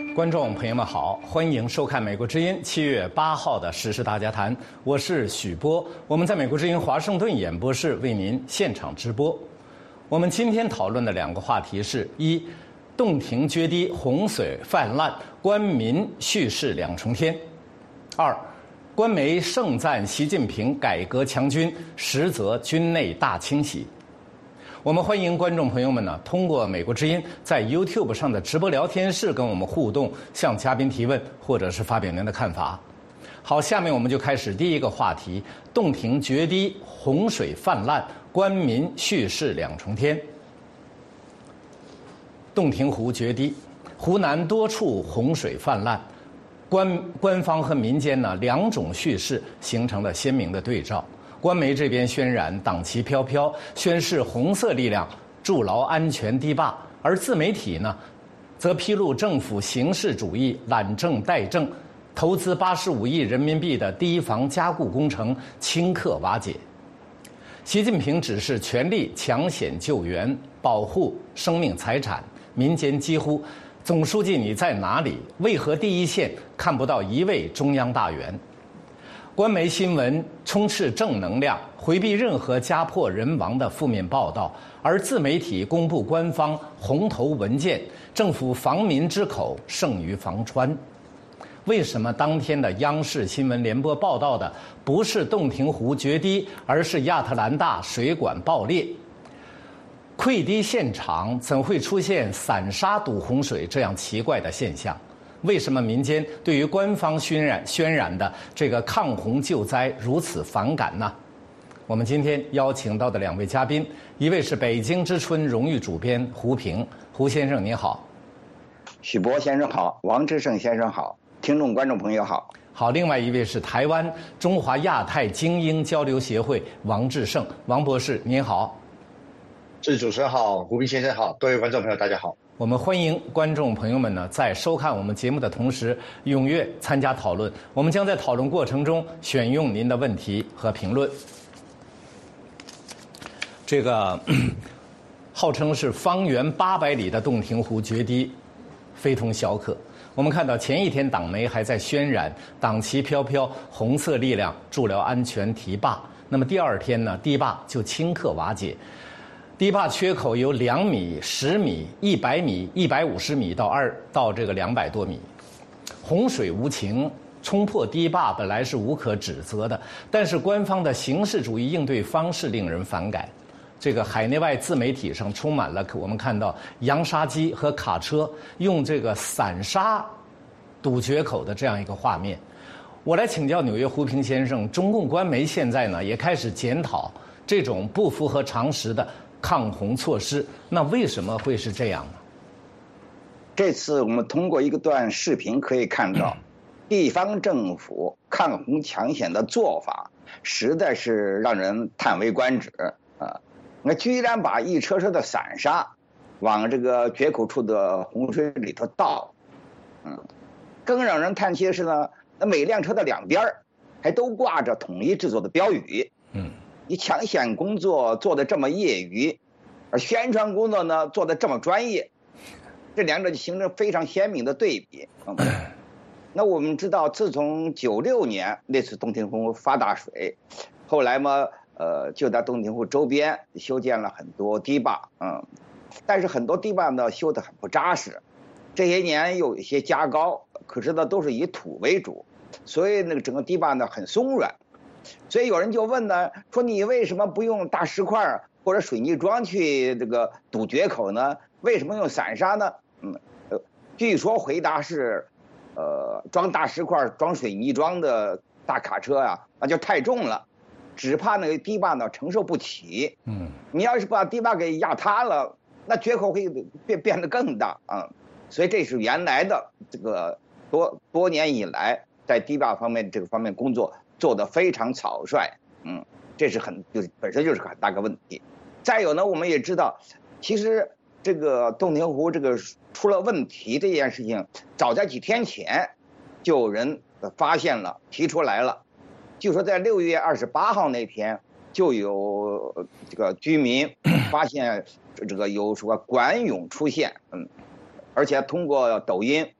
观众朋友们好，欢迎收看《美国之音》7月8号的时事大家谈，我是许波，我们在美国之音华盛顿演播室为您现场直播。我们今天讨论的两个话题是：一，洞庭决堤，洪水泛滥，官民蓄势两重天；二，官媒盛赞习近平改革强军，实则军内大清洗。我们欢迎观众朋友们呢，通过美国之音在 YouTube 上的直播聊天室跟我们互动，向嘉宾提问，或者是发表您的看法。好，下面我们就开始第一个话题：洞庭决堤，洪水泛滥，官民蓄势两重天。洞庭湖决堤，湖南多处洪水泛滥，官方和民间呢两种叙事形成了鲜明的对照。官媒这边渲染党旗飘飘，宣示红色力量筑牢安全堤坝，而自媒体呢，则披露政府形式主义懒政怠政，投资85亿人民币的堤防加固工程顷刻瓦解。习近平指示全力抢险救援，保护生命财产，民间疾呼：总书记你在哪里？为何第一线看不到一位中央大员？官媒新闻充斥正能量，回避任何家破人亡的负面报道，而自媒体公布官方红头文件，政府防民之口胜于防川。为什么当天的央视新闻联播报道的不是洞庭湖决堤，而是亚特兰大水管爆裂？溃堤现场怎会出现散沙堵洪水这样奇怪的现象？为什么民间对于官方渲染的这个抗洪救灾如此反感呢？我们今天邀请到的两位嘉宾，一位是北京之春荣誉主编胡平，胡先生您好。 许博先生好，王志胜先生好，听众观众朋友好。 好，另外一位是台湾中华亚太精英交流协会王志胜，王博士您好。 是主持人好，胡平先生好，各位观众朋友大家好。 我们欢迎观众朋友们呢，在收看我们节目的同时，踊跃参加讨论。我们将在讨论过程中选用您的问题和评论。这个号称是方圆800里的洞庭湖决堤，非同小可。我们看到前一天党媒还在渲染党旗飘飘，红色力量筑牢安全堤坝，那么第二天呢，堤坝就顷刻瓦解。堤坝缺口由2米、10米、100米、150米到这个200多米。洪水无情，冲破堤坝本来是无可指责的，但是官方的形式主义应对方式令人反感。这个海内外自媒体上充满了我们看到扬沙机和卡车用这个散沙堵决口的这样一个画面。我来请教纽约胡平先生，中共官媒现在呢也开始检讨这种不符合常识的抗洪措施，那为什么会是这样呢？ 这次我们通过一个段视频可以看到，地方政府抗洪抢险的做法实在是让人叹为观止啊！那居然把一车车的散沙往这个决口处的洪水里头倒，更让人叹气的是呢，那每辆车的两边还都挂着统一制作的标语，你抢险工作做得这么业余，而宣传工作呢做得这么专业，这两者就形成非常鲜明的对比。那我们知道，自从96年那次洞庭湖发大水，后来嘛，就在洞庭湖周边修建了很多堤坝，但是很多堤坝呢修得很不扎实，这些年有一些加高，可是呢都是以土为主，所以那个整个堤坝呢很松软。所以有人就问呢，说你为什么不用大石块或者水泥桩去这个堵决口呢？为什么用散沙呢？据说回答是，装大石块、装水泥桩的大卡车啊，那就太重了，只怕那个堤坝呢承受不起。你要是把堤坝给压塌了，那决口会变得更大啊。所以这是原来的这个多年以来在堤坝方面这个方面工作做得非常草率，这是本身就是很大个问题。再有呢，我们也知道，其实这个洞庭湖这个出了问题这件事情，早在几天前就有人发现了，提出来了。就说在6月28号那天，就有这个居民发现这个有什么管涌出现，而且通过抖音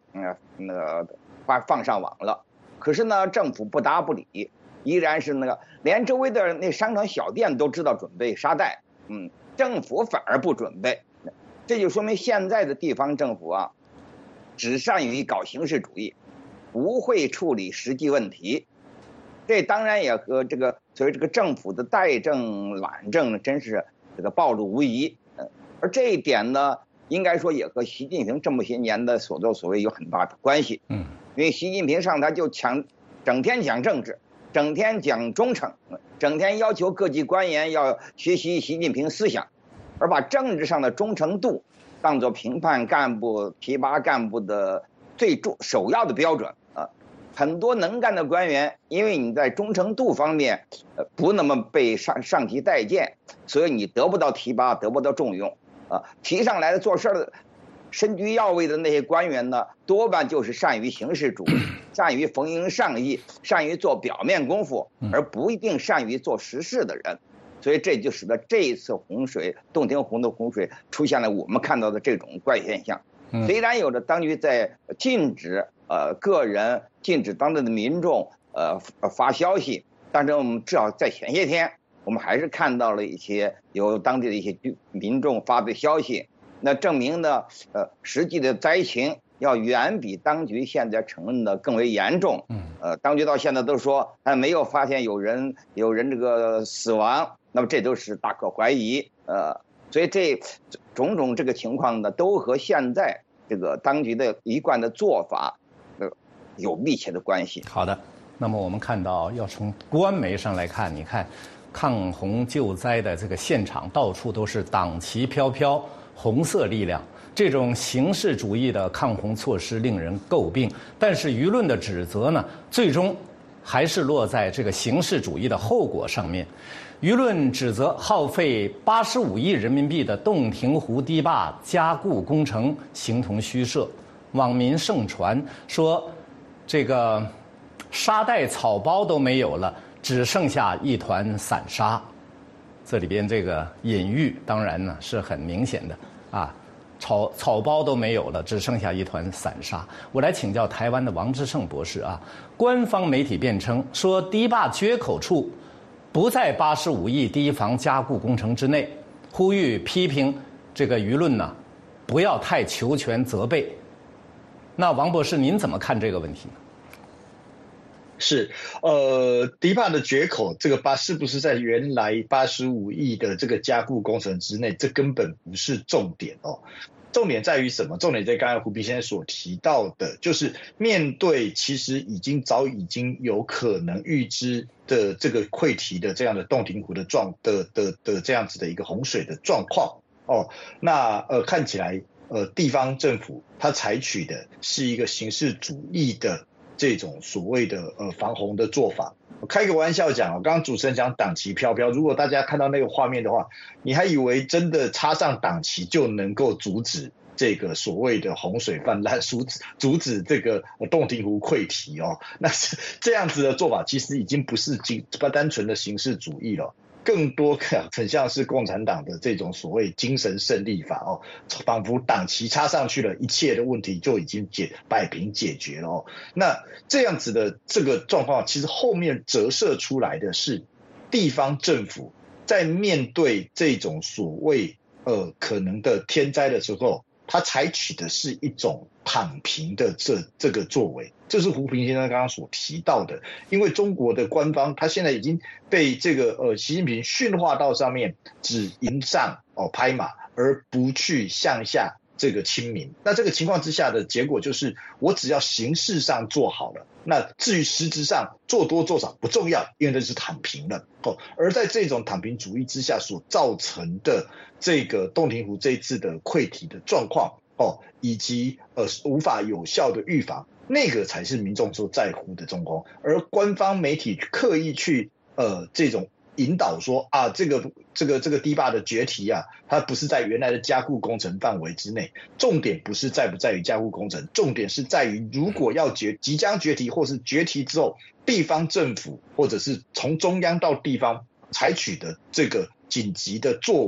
那个放上网了。可是呢，政府不答不理，依然是连周围的那商场小店都知道准备沙袋，政府反而不准备，这就说明现在的地方政府啊，只善于搞形式主义，不会处理实际问题。这当然也和所谓这个政府的怠政懒政真是暴露无遗。而这一点呢，应该说也和习近平这么些年的所作所为有很大的关系。因为习近平上台就整天讲政治，整天讲忠诚，整天要求各级官员要学习习近平思想，而把政治上的忠诚度当作评判干部、提拔干部的首要的标准啊。很多能干的官员，因为你在忠诚度方面不那么被上级待见，所以你得不到提拔，得不到重用啊。提上来的做事的身居要位的那些官员呢，多半就是善于形式主义，善于逢迎上意，善于做表面功夫，而不一定善于做实事的人。所以这就使得这一次洞庭湖的洪水出现了我们看到的这种怪现象。虽然有着当局在禁止个人、禁止当地的民众发消息，但是我们至少在前些天，我们还是看到了一些由当地的一些民众发的消息，那证明呢，实际的灾情要远比当局现在承认的更为严重。当局到现在都说还没有发现有人这个死亡，那么这都是大可怀疑。所以这种这个情况呢，都和现在这个当局的一贯的做法有密切的关系。 好的，那么我们看到，要从官媒上来看，你看抗洪救灾的这个现场，到处都是党旗飘飘，红色力量。这种形式主义的抗洪措施令人诟病，但是舆论的指责呢，最终还是落在这个形式主义的后果上面。舆论指责耗费85亿人民币的洞庭湖堤坝加固工程形同虚设，网民盛传说这个沙袋草包都没有了，只剩下一团散沙。这里边这个隐喻当然呢是很明显的啊，草包都没有了，只剩下一团散沙。我来请教台湾的王之胜博士啊，官方媒体辩称说堤坝决口处不在85亿堤防加固工程之内，呼吁批评这个舆论呢不要太求全责备。那王博士您怎么看这个问题呢？ 是，堤坝的决口，这个是不是在原来85亿的这个加固工程之内？这根本不是重点哦。重点在于什么？重点在刚才胡斌先生所提到的，就是面对其实早已经有可能预知的这个溃堤的这样的洞庭湖的这样子的一个洪水的状况哦。那看起来地方政府它采取的是一个形式主义的这种所谓的防洪的做法。我开个玩笑讲，刚刚主持人讲党旗飘飘，如果大家看到那个画面的话，你还以为真的插上党旗就能够阻止这个所谓的洪水泛滥，阻止这个洞庭湖溃堤哦。那是这样子的做法，其实已经不是单纯的形式主义了，更多很像是共产党的这种所谓精神胜利法哦，仿佛党旗插上去了，一切的问题就已经摆平解决了哦。那这样子的这个状况，其实后面折射出来的是地方政府在面对这种所谓可能的天灾的时候，他采取的是一种躺平的这个作为。这是胡平先生刚刚所提到的，因为中国的官方他现在已经被这个习近平驯化到上面只迎上拍马，而不去向下这个亲民。那这个情况之下的结果就是，我只要形式上做好了，那至于实质上做多做少不重要，因为这是躺平了而在这种躺平主义之下所造成的这个洞庭湖这一次的溃堤的状况以及无法有效的预防，那个才是民众所在乎的状况。而官方媒体刻意去这种引导说啊，这个堤坝的决堤啊，它不是在原来的加固工程范围之内。重点不是在不在于加固工程，重点是在于如果要即将决堤，或是决堤之后，地方政府或者是从中央到地方采取的这个紧急的作为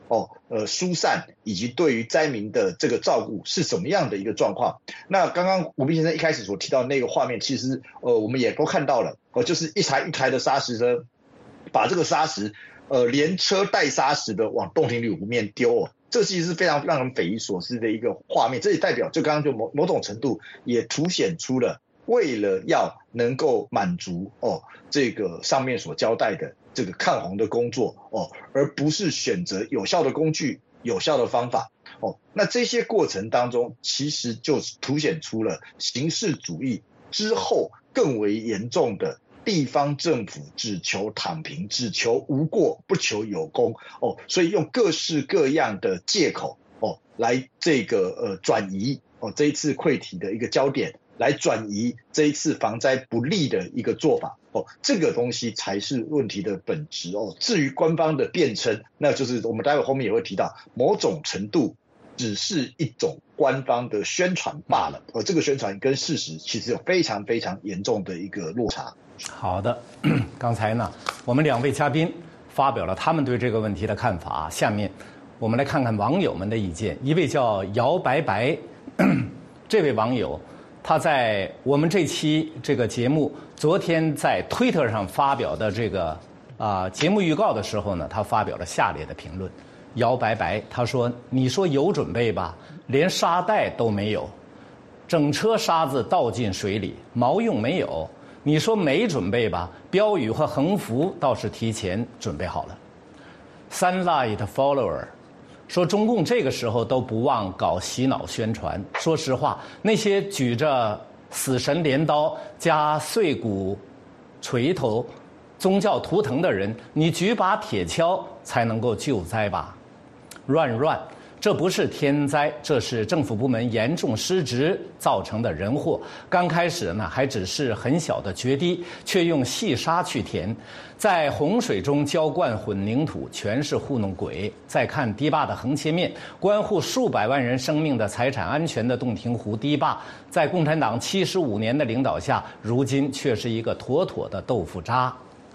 疏散以及对于灾民的这个照顾是什么样的一个状况。那刚刚吴斌先生一开始所提到的那个画面，其实我们也都看到了，就是一台一台的砂石车把这个砂石连车带砂石的往洞庭里面丢这其实是非常让人匪夷所思的一个画面。这也代表就刚刚就某种程度也凸显出了为了要能够满足这个上面所交代的这个抗洪的工作而不是选择有效的工具、有效的方法那这些过程当中，其实就凸显出了形式主义之后更为严重的地方政府只求躺平，只求无过，不求有功所以用各式各样的借口来这个转移这一次溃堤的一个焦点。来转移这一次防灾不利的一个做法这个东西才是问题的本质至于官方的辩称，那就是我们待会后面也会提到，某种程度只是一种官方的宣传罢了这个宣传跟事实其实有非常非常严重的一个落差。 好的，刚才呢，我们2位嘉宾发表了他们对这个问题的看法，下面我们来看看网友们的意见。一位叫姚白白，这位网友。他在我们这期这个节目昨天在推特上发表的这个节目预告的时候呢，他发表了下列的评论。姚白白他说：“你说有准备吧，连沙袋都没有，整车沙子倒进水里，毛用没有。你说没准备吧，标语和横幅倒是提前准备好了。” Sunlight Follower。说中共这个时候都不忘搞洗脑宣传。说实话，那些举着死神镰刀加碎骨锤头宗教图腾的人，你举把铁锹才能够救灾吧？乱，这不是天灾，这是政府部门严重失职造成的人祸。刚开始呢，还只是很小的决堤，却用细沙去填，在洪水中浇灌混凝土，全是糊弄鬼。再看堤坝的横切面，关乎数百万人生命的财产安全的洞庭湖堤坝，在共产党75年的领导下，如今却是一个妥妥的豆腐渣。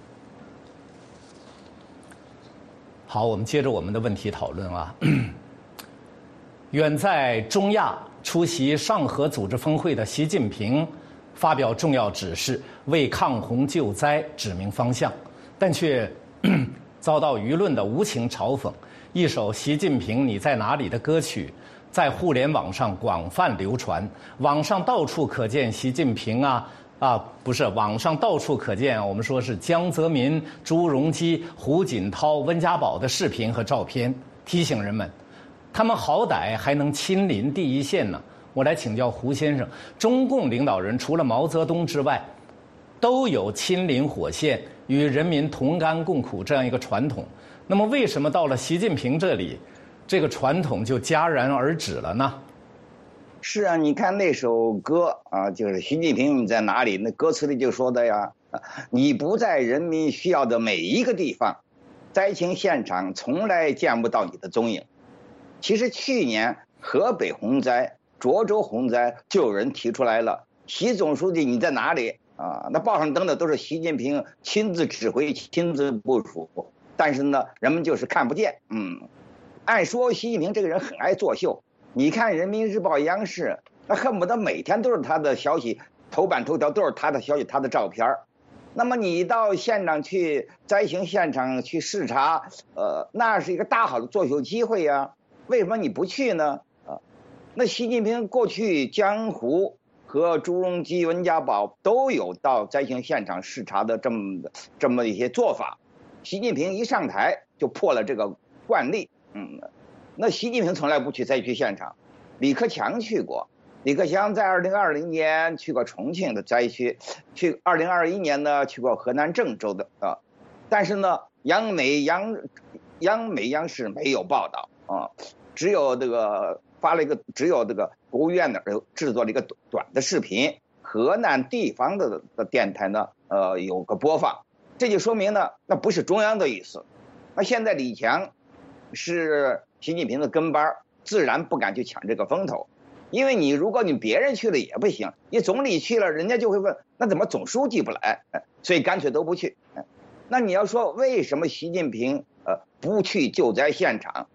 好，我们接着我们的问题讨论啊。远在中亚出席上合组织峰会的习近平发表重要指示，为抗洪救灾指明方向，但却遭到舆论的无情嘲讽。一首《习近平你在哪里》的歌曲在互联网上广泛流传，网上到处可见习近平网上到处可见我们说是江泽民、朱镕基、胡锦涛、温家宝的视频和照片，提醒人们他们好歹还能亲临第一线呢。我来请教胡先生，中共领导人除了毛泽东之外，都有亲临火线与人民同甘共苦这样一个传统，那么为什么到了习近平这里，这个传统就戛然而止了呢？ 是啊，你看那首歌就是习近平你在哪里，那歌词里就说的呀，你不在人民需要的每一个地方，灾情现场从来见不到你的踪影。其实去年河北洪灾、涿州洪灾就有人提出来了，习总书记你在哪里那报上登的都是习近平亲自指挥、亲自部署，但是呢，人们就是看不见。按说习近平这个人很爱作秀，你看人民日报、央视，那恨不得每天都是他的消息，头版头条都是他的消息、他的照片。那么你到现场去，灾情现场去视察，那是一个大好的作秀机会呀。为什么你不去呢？那习近平过去江湖和朱镕基、温家宝都有到灾情现场视察的这么一些做法。习近平一上台就破了这个惯例。那习近平从来不去灾区现场，李克强去过。李克强在2020年去过重庆的灾区，去2021年呢去过河南郑州的但是呢，央美央视没有报道只有这个只有这个国务院的制作了一个短的视频，河南地方的电台呢有个播放，这就说明呢那不是中央的意思。那现在李强是习近平的跟班，自然不敢去抢这个风头，因为如果你别人去了也不行，你总理去了，人家就会问那怎么总书记不来，所以干脆都不去。那你要说为什么习近平不去救灾现场，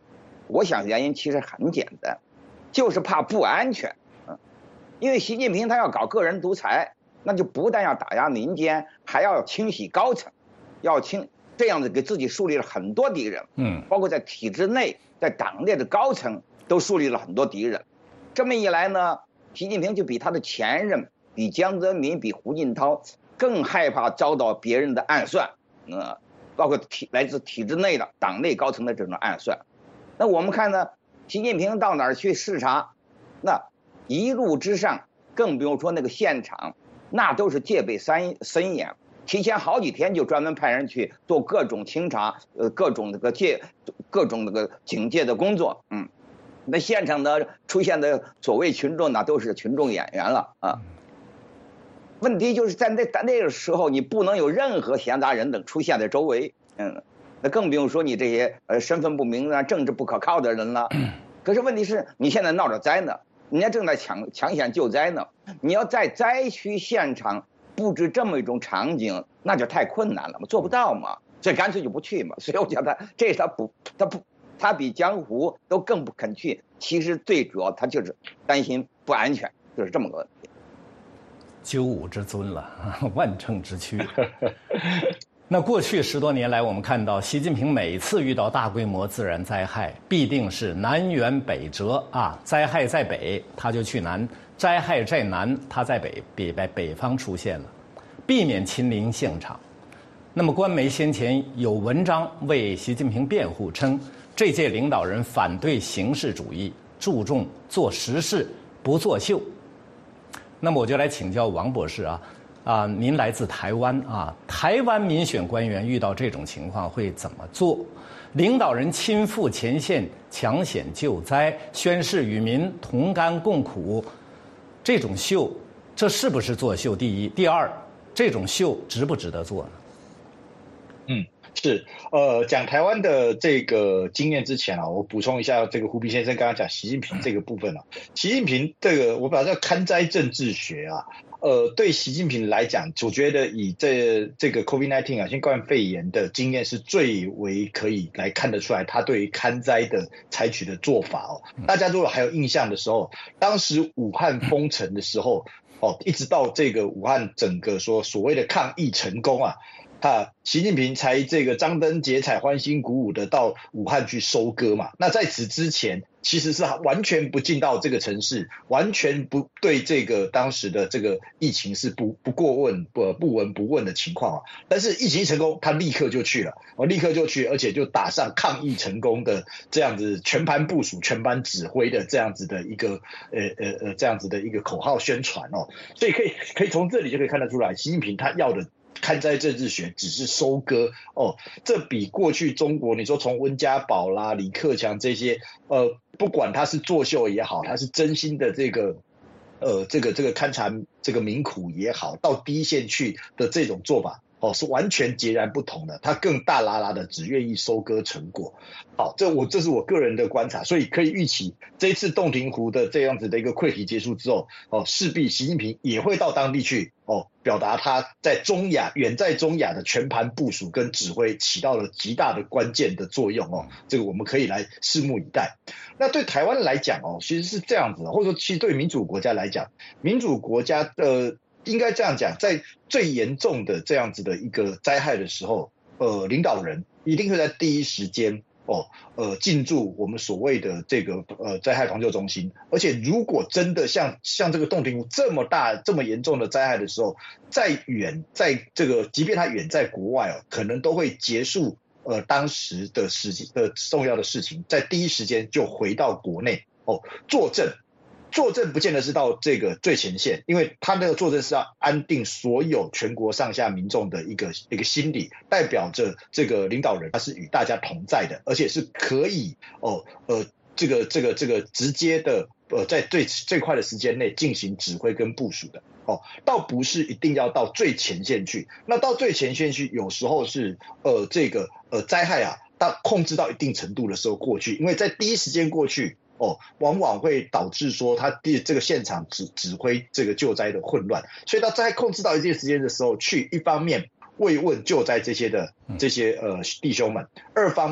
我想原因其实很简单，就是怕不安全。因为习近平他要搞个人独裁，那就不但要打压民间，还要清洗高层，这样子给自己树立了很多敌人。包括在体制内，在党内的高层都树立了很多敌人。这么一来呢，习近平就比他的前任，比江泽民，比胡锦涛更害怕遭到别人的暗算，包括来自体制内的党内高层的这种暗算。那我们看呢，习近平到哪儿去视察，那一路之上，更不用说那个现场，那都是戒备森严，提前好几天就专门派人去做各种清查，各种警戒的工作。那现场的出现的所谓群众，那都是群众演员了啊。问题就是在那个时候，你不能有任何闲杂人等出现在周围。那更不用说你这些身份不明啊、政治不可靠的人了。可是问题是你现在闹着灾呢，人家正在抢险救灾呢，你要在灾区现场布置这么一种场景，那就太困难了嘛，做不到嘛，所以干脆就不去嘛。所以我觉得这是他比江湖都更不肯去。其实最主要他就是担心不安全，就是这么个问题。 九五之尊了，万乘之躯。那过去10多年来，我们看到习近平每次遇到大规模自然灾害，必定是南辕北辙啊！灾害在北，他就去南；灾害在南，他在北方出现了，避免亲临现场。那么，官媒先前有文章为习近平辩护，称这届领导人反对形式主义，注重做实事，不作秀。那么，我就来请教王博士您来自台湾台湾民选官员遇到这种情况会怎么做？领导人亲赴前线抢险救灾，宣誓与民同甘共苦，这种秀，这是不是作秀？第一，第二，这种秀值不值得做呢？ 是，讲台湾的这个经验之前我补充一下这个胡斌先生刚刚讲习近平这个部分习近平这个我把它叫看灾政治学对习近平来讲，我觉得以这个 COVID-19 新冠肺炎的经验是最为可以来看得出来，他对于看灾的采取的做法大家如果还有印象的时候，当时武汉封城的时候一直到这个武汉整个所谓的抗疫成功习近平才这个张灯结彩、欢欣鼓舞的到武汉去收割嘛。那在此之前，其实是完全不进到这个城市，完全不对这个当时的这个疫情是不过问、不闻不问的情况但是疫情一成功，他立刻就去了，而且就打上抗疫成功的这样子全盘部署、全盘指挥的这样子的一个这样子的一个口号宣传所以可以从这里就可以看得出来，习近平他要的看灾政治学只是收割这比过去中国你说从温家宝啦、李克强这些不管他是作秀也好，他是真心的这个勘察这个民苦也好，到第一线去的这种做法是完全截然不同的，他更大喇喇的只愿意收割成果。这是我个人的观察，所以可以预期这一次洞庭湖的这样子的一个溃堤结束之后势必习近平也会到当地去表达他在远在中亚的全盘部署跟指挥起到了极大的关键的作用这个我们可以来拭目以待。那对台湾来讲其实是这样子的，或者说其实对民主国家来讲，民主国家应该这样讲，在最严重的这样子的一个灾害的时候领导人一定会在第一时间进驻我们所谓的这个灾害防救中心，而且如果真的像这个洞庭湖这么大这么严重的灾害的时候，在这个即便它远在国外可能都会结束当时的重要的事情，在第一时间就回到国内坐镇不见得是到这个最前线，因为他那个坐镇是要安定所有全国上下民众的一个心理，代表着这个领导人他是与大家同在的，而且是可以这个直接的在最快的时间内进行指挥跟部署的倒不是一定要到最前线去。那到最前线去，有时候是这个灾害到控制到一定程度的时候过去，因为在第一时间过去往往会导致说他这个现场指挥这个救灾的混乱，所以到灾害控制到一定时间的时候去，一方面慰问救灾这些弟兄们，二方面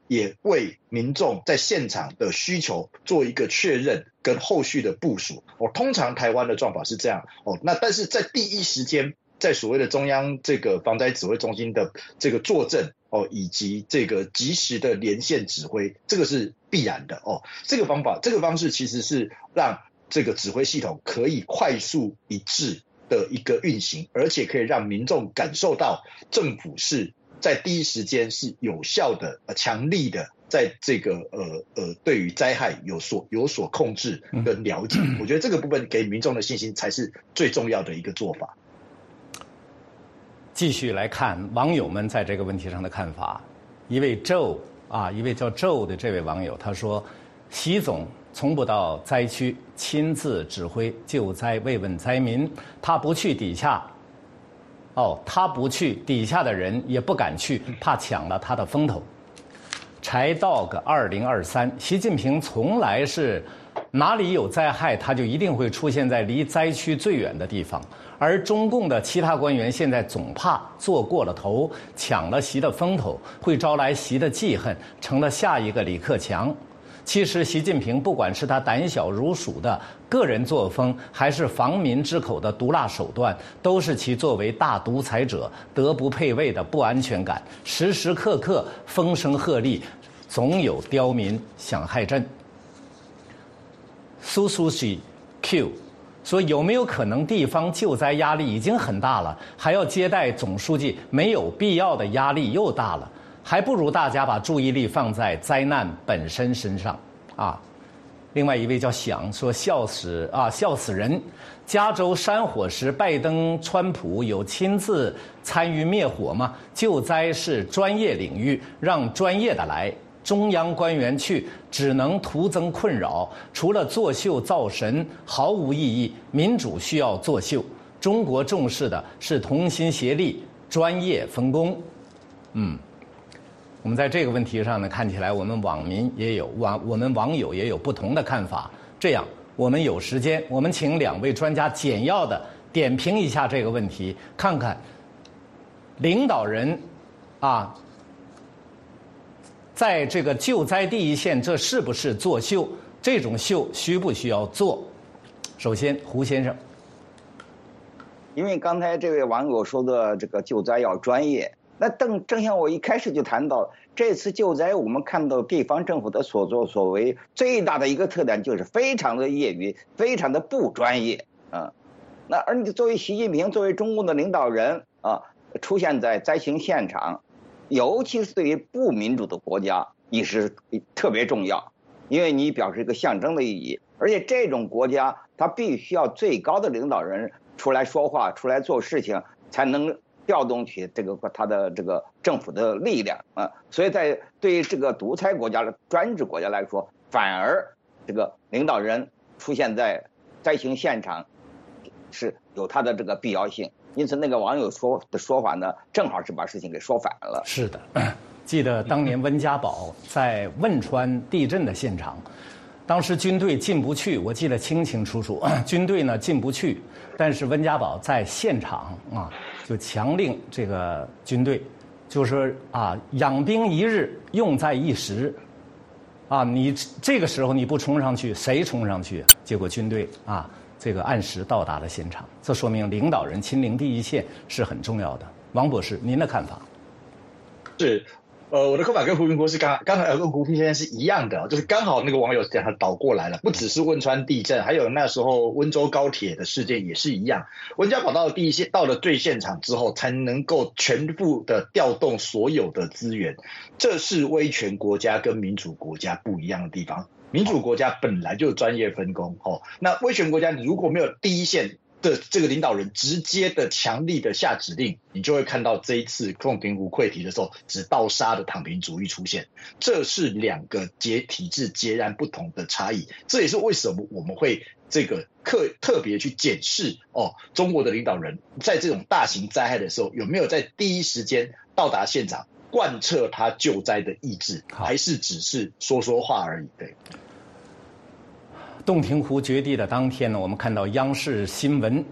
也为民众在现场的需求做一个确认跟后续的部署。通常台湾的状况是这样那但是在第一时间，在所谓的中央这个防灾指挥中心的这个坐镇以及这个及时的连线指挥，这个是必然的这个方式其实是让这个指挥系统可以快速一致的一个运行，而且可以让民众感受到政府是在第一时间是有效的、强力的，在这个对于灾害有所控制跟了解。我觉得这个部分给民众的信心才是最重要的一个做法。 继续来看网友们在这个问题上的看法。一位叫 Joe 的这位网友他说，习总从不到灾区亲自指挥救灾慰问灾民，他不去底下的人也不敢去，怕抢了他的风头。柴 dog 2023，习近平从来是哪里有灾害，他就一定会出现在离灾区最远的地方。而中共的其他官员现在总怕做过了头，抢了习的风头，会招来习的记恨，成了下一个李克强。其实习近平不管是他胆小如鼠的个人作风，还是防民之口的毒辣手段，都是其作为大独裁者德不配位的不安全感，时时刻刻风声鹤唳，总有刁民想害朕。苏苏西 Q 说，有没有可能地方救灾压力已经很大了，还要接待总书记，没有必要的压力又大了，还不如大家把注意力放在灾难本身身上啊。另外一位叫想说，笑死人！加州山火时，拜登、川普有亲自参与灭火吗？救灾是专业领域，让专业的来。中央官员去只能徒增困扰，除了作秀造神毫无意义。民主需要作秀，中国重视的是同心协力、专业分工。我们在这个问题上呢，看起来我们网友也有不同的看法。这样，我们有时间，我们请两位专家简要的点评一下这个问题，看看领导人在这个救灾第一线，这是不是作秀？这种秀需不需要做？首先，胡先生， 因为刚才这位网友说的这个救灾要专业，那正像我一开始就谈到，这次救灾我们看到地方政府的所作所为，最大的一个特点就是非常的业余，非常的不专业那而你作为习近平，作为中共的领导人出现在灾情现场，尤其是对于不民主的国家也是特别重要，因为你表示一个象征的意义，而且这种国家它必须要最高的领导人出来说话，出来做事情，才能调动起他的这个政府的力量所以在对于这个独裁国家的专制国家来说，反而这个领导人出现在灾情现场是有他的这个必要性。因此那个网友说法呢，正好是把事情给说反了。 是的，记得当年温家宝在汶川地震的现场，当时军队进不去，我记得清清楚楚，军队呢进不去，但是温家宝在现场就强令这个军队，就是养兵一日，用在一时你这个时候你不冲上去，谁冲上去？结果军队这个按时到达了现场，这说明领导人亲临第一线是很重要的。王博士，您的看法？ 是，我的看法跟胡云博士刚才跟胡平先生是一样的，就是刚好那个网友讲他倒过来了，不只是汶川地震，还有那时候温州高铁的事件也是一样。温家宝到了第一线，到了最现场之后，才能够全部的调动所有的资源，这是威权国家跟民主国家不一样的地方。民主国家本来就专业分工那威权国家你如果没有第一线的这个领导人直接的强力的下指令，你就会看到这一次凤屏湖溃堤的时候只盗杀的躺平主义出现，这是两个体制截然不同的差异。这也是为什么我们会这个特别去检视中国的领导人在这种大型灾害的时候有没有在第一时间到达现场，贯彻他救灾的意志，还是只是说话而已。对。 洞庭湖决堤的当天呢，我们看到央视新闻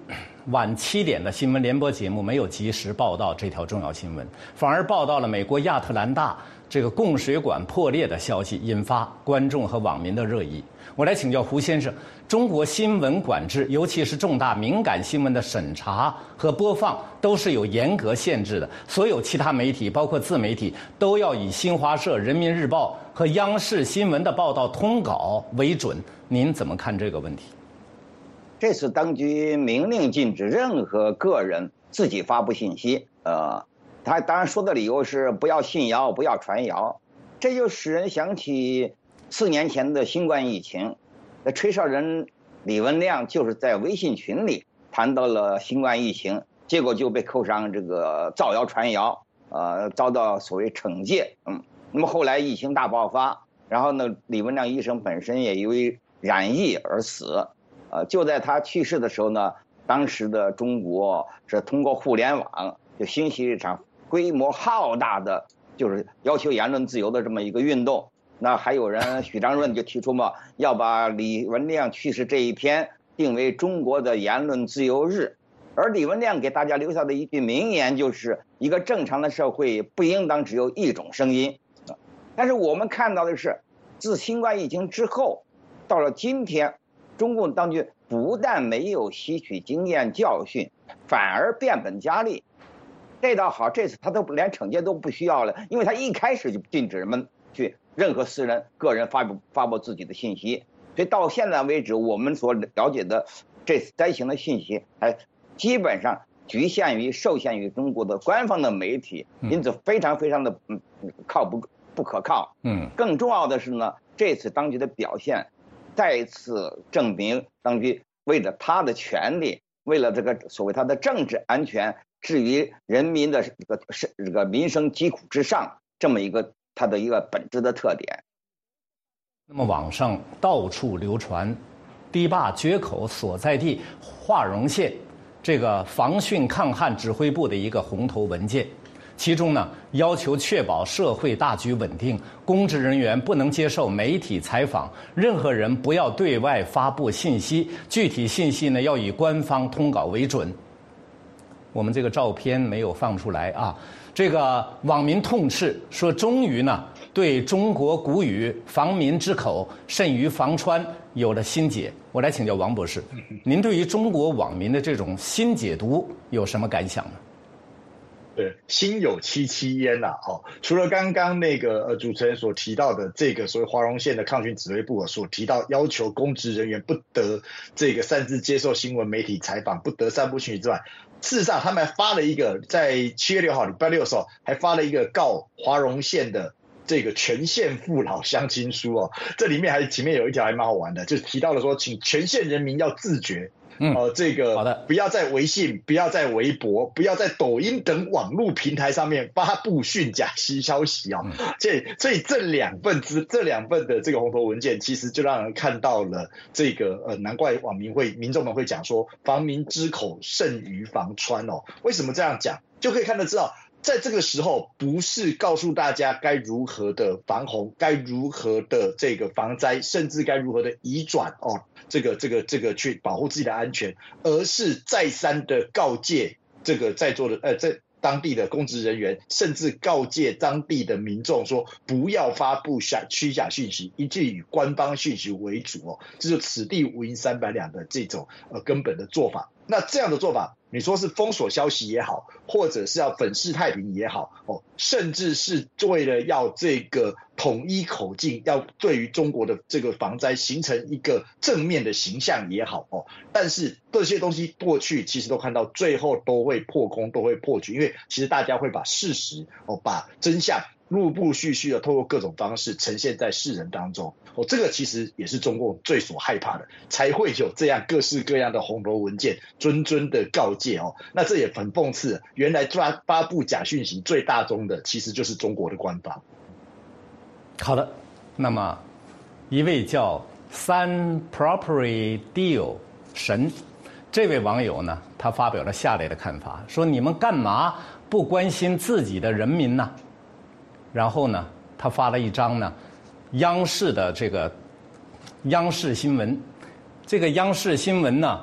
晚7点的新闻联播节目没有及时报道这条重要新闻，反而报道了美国亚特兰大这个供水管破裂的消息，引发观众和网民的热议。我来请教胡先生，中国新闻管制，尤其是重大敏感新闻的审查和播放，都是有严格限制的。所有其他媒体，包括自媒体，都要以新华社、人民日报和央视新闻的报道通稿为准。您怎么看这个问题？ 这次当局明令禁止任何个人自己发布信息，他当然说的理由是不要信谣，不要传谣，这就使人想起4年前的新冠疫情，吹哨人李文亮就是在微信群里谈到了新冠疫情，结果就被扣上这个造谣传谣，遭到所谓惩戒。那么后来疫情大爆发，然后呢，李文亮医生本身也因为染疫而死，就在他去世的时候呢，当时的中国是通过互联网就兴起一场规模浩大的就是要求言论自由的这么一个运动。那还有人许章润就提出嘛，要把李文亮去世这一天定为中国的言论自由日。而李文亮给大家留下的一句名言就是：一个正常的社会不应当只有一种声音。但是我们看到的是，自新冠疫情之后，到了今天，中共当局不但没有吸取经验教训，反而变本加厉。这倒好，这次他都连惩戒都不需要了，因为他一开始就禁止人们去任何私人个人发布自己的信息，所以到现在为止，我们所了解的这次灾情的信息还基本上受限于中国的官方的媒体，因此非常非常的不可靠。更重要的是呢，这次当局的表现再次证明，当局为了他的权利，为了这个所谓他的政治安全，置于人民的这个民生疾苦之上，这么一个它的一个本质的特点。 那么网上到处流传堤坝决口所在地华容县这个防汛抗旱指挥部的一个红头文件，其中呢要求确保社会大局稳定，公职人员不能接受媒体采访，任何人不要对外发布信息，具体信息呢要以官方通稿为准。我们这个照片没有放出来啊，这个网民痛斥说，终于呢对中国古语防民之口甚于防川有了新解。我来请教王博士，您对于中国网民的这种新解读有什么感想呢？ 对，心有戚戚焉呐。除了刚刚那个主持人所提到的这个所谓华容县的抗汛指挥部所提到要求公职人员不得这个擅自接受新闻媒体采访，不得散布讯息之外，事实上他们还发了一个在7月6号礼拜六的时候还发了一个告华容县的这个全县父老乡亲书这里面前面有一条还蛮好玩的，就是提到了说，请全县人民要自觉。这个不要在微信、不要在微博、不要在抖音等网络平台上面发布虚假消息所以这两份的这个红头文件，其实就让人看到了这个难怪民众们会讲说，防民之口甚于防川为什么这样讲？就可以看得知道，在这个时候不是告诉大家该如何的防洪，该如何的这个防灾，甚至该如何的移转这个去保护自己的安全，而是再三的告诫这个在座的在当地的公职人员，甚至告诫当地的民众说，不要发布虚假讯息，一切以官方讯息为主这是此地无银300两的这种根本的做法。那这样的做法，你说是封锁消息也好，或者是要粉饰太平也好甚至是为了要这个统一口径，要对于中国的这个防灾形成一个正面的形象也好但是这些东西过去其实都看到最后都会破功，都会破局，因为其实大家会把事实把真相陆续的透过各种方式呈现在世人当中这个其实也是中共最所害怕的，才会有这样各式各样的红头文件谆的告诫那这也很讽刺，原来发布假讯息最大宗的其实就是中国的官方。 好的，那么一位叫Sun Property Deal 神这位网友呢，他发表了下列的看法，说你们干嘛不关心自己的人民呢？然后呢，他发了一张呢央视的这个央视新闻，这个央视新闻呢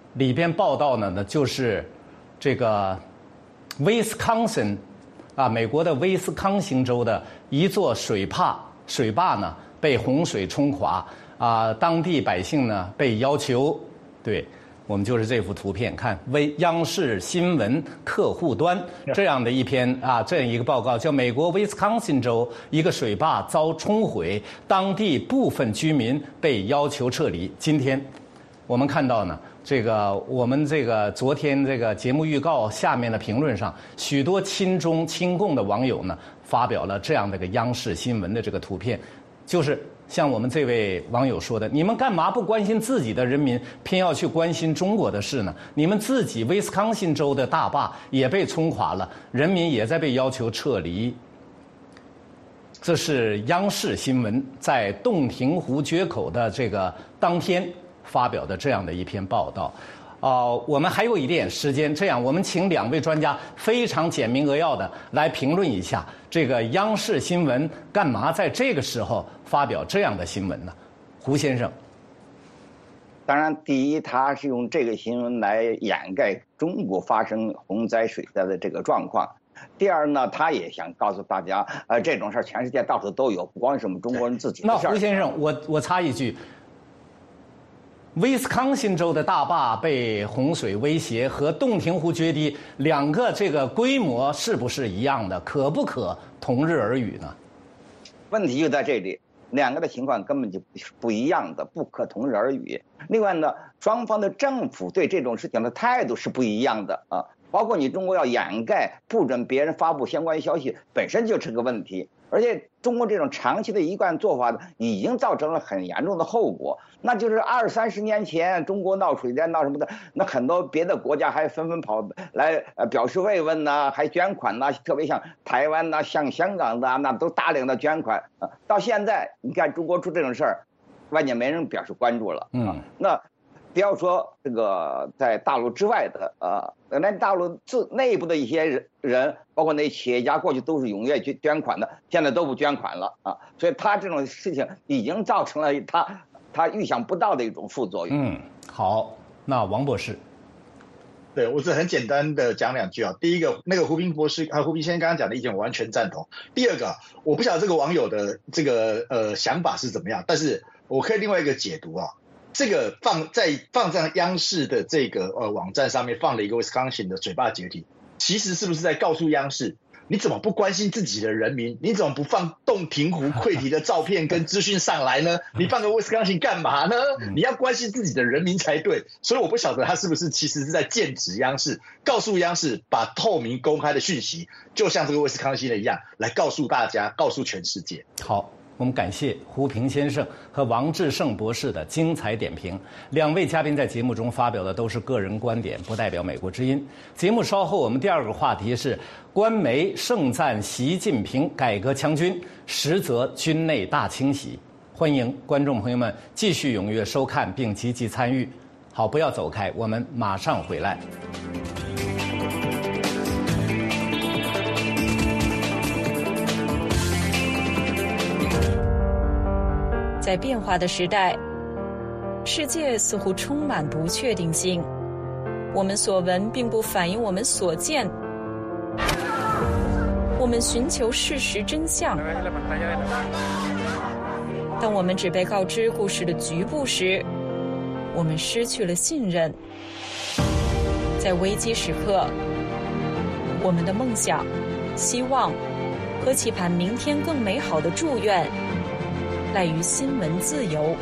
里边报道呢，就是这个威斯康辛啊，美国的威斯康星州的一座水坝呢被洪水冲垮啊，当地百姓呢被要求，对。我们就是这幅图片，看央视新闻客户端这样的一篇这样一个报告，叫美国威斯康辛州一个水坝遭冲毁，当地部分居民被要求撤离。今天我们看到呢，我们昨天这个节目预告下面的评论上，许多亲中亲共的网友呢发表了这样的一个央视新闻的这个图片，就是像我们这位网友说的，你们干嘛不关心自己的人民，偏要去关心中国的事呢？你们自己威斯康辛州的大坝也被冲垮了，人民也在被要求撤离。这是央视新闻在洞庭湖决口的这个当天发表的这样的一篇报道。我们还有一点时间，这样我们请2位专家非常简明扼要的来评论一下这个央视新闻干嘛在这个时候发表这样的新闻呢？胡先生。 当然，第一，他是用这个新闻来掩盖中国发生洪灾水灾的这个状况。第二呢，他也想告诉大家，这种事全世界到处都有，不光是我们中国人自己的事。 那胡先生，我插一句。威斯康辛州的大坝被洪水威胁和洞庭湖决堤两个这个规模是不是一样的？可不可同日而语呢？ 问题就在这里，两个的情况根本就不一样的，不可同日而语。另外呢，双方的政府对这种事情的态度是不一样的啊，包括你中国要掩盖不准别人发布相关消息，本身就是个问题。而且中国这种长期的一贯做法已经造成了很严重的后果，那就是20-30年前中国闹水灾闹什么的，那很多别的国家还纷纷跑来表示慰问呐，还捐款呐，特别像台湾呐，像香港的那都大量的捐款到现在你看中国出这种事儿，外界没人表示关注了那不要说这个在大陆之外的连大陆内部的一些人，包括那些企业家，过去都是踊跃捐款的，现在都不捐款了所以他这种事情已经造成了他预想不到的一种副作用。 好，那王博士。 对，我只很简单的讲2句啊。第一个，那个胡斌先生刚刚讲的意见我完全赞同。第二个，我不晓得这个网友的这个想法是怎么样，但是我可以另外一个解读这个放在央视的这个网站上面放了一个威斯康辛的水坝决堤，其实是不是在告诉央视，你怎么不关心自己的人民？你怎么不放洞庭湖溃堤的照片跟资讯上来呢？你放个威斯康辛干嘛呢？你要关心自己的人民才对。所以我不晓得他是不是其实是在剑指央视，告诉央视把透明公开的讯息，就像这个威斯康辛的一样，来告诉大家，告诉全世界。 好。我们感谢胡平先生和王志胜博士的精彩点评。2位嘉宾在节目中发表的都是个人观点，不代表美国之音。节目稍后我们第2个话题是官媒盛赞习近平改革强军，实则军内大清洗。欢迎观众朋友们继续踊跃收看并积极参与。好，不要走开，我们马上回来。 在变化的时代，世界似乎充满不确定性。我们所闻并不反映我们所见。我们寻求事实真相。当我们只被告知故事的局部时，我们失去了信任。在危机时刻，我们的梦想、希望和期盼明天更美好的祝愿赖于新闻自由。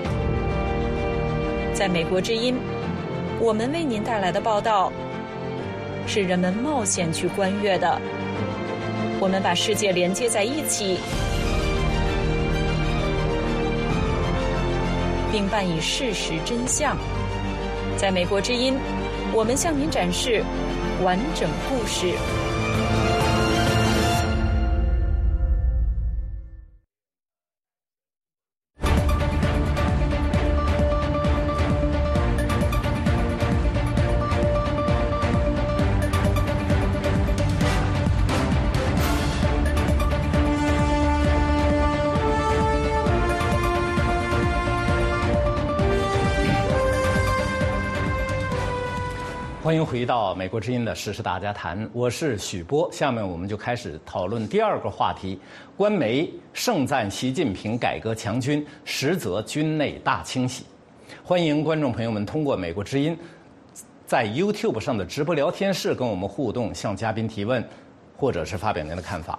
在美国之音，我们为您带来的报道是人们冒险去观阅的。我们把世界连接在一起，并伴以事实真相。在美国之音，我们向您展示完整故事。 欢迎回到美国之音的时事大家谈，我是许波。下面我们就开始讨论第二个话题：官媒盛赞习近平改革强军，实则军内大清洗。欢迎观众朋友们通过美国之音在 YouTube 上的直播聊天室跟我们互动，向嘉宾提问，或者是发表您的看法。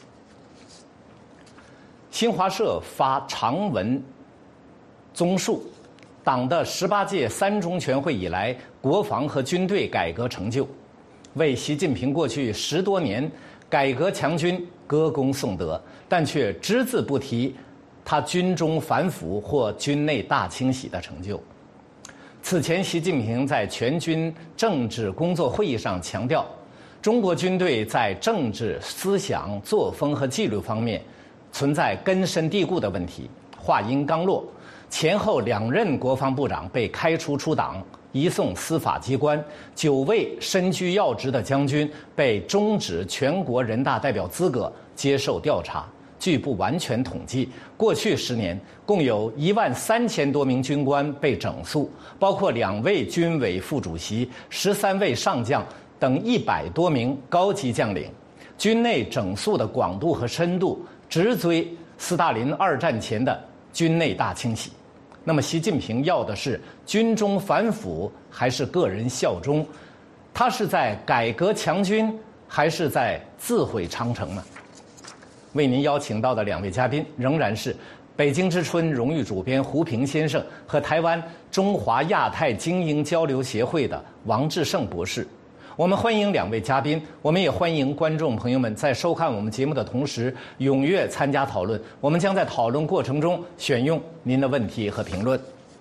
新华社发长文综述党的18届3中全会以来国防和军队改革成就，为习近平过去10多年改革强军歌功颂德，但却只字不提他军中反腐或军内大清洗的成就。此前，习近平在全军政治工作会议上强调，中国军队在政治、思想、作风和纪律方面存在根深蒂固的问题。话音刚落，前后2任国防部长被开除出党，移送司法机关，9位身居要职的将军被终止全国人大代表资格，接受调查。据不完全统计，过去10年共有13000多名军官被整肃，包括2位军委副主席、13位上将等100多名高级将领。军内整肃的广度和深度直追斯大林2战前的军内大清洗。那么习近平要的是军中反腐还是个人效忠？他是在改革强军还是在自毁长城呢？为您邀请到的2位嘉宾仍然是北京之春荣誉主编胡平先生和台湾中华亚太精英交流协会的王志胜博士。我们欢迎2位嘉宾，我们也欢迎观众朋友们在收看我们节目的同时踊跃参加讨论。我们将在讨论过程中选用您的问题和评论。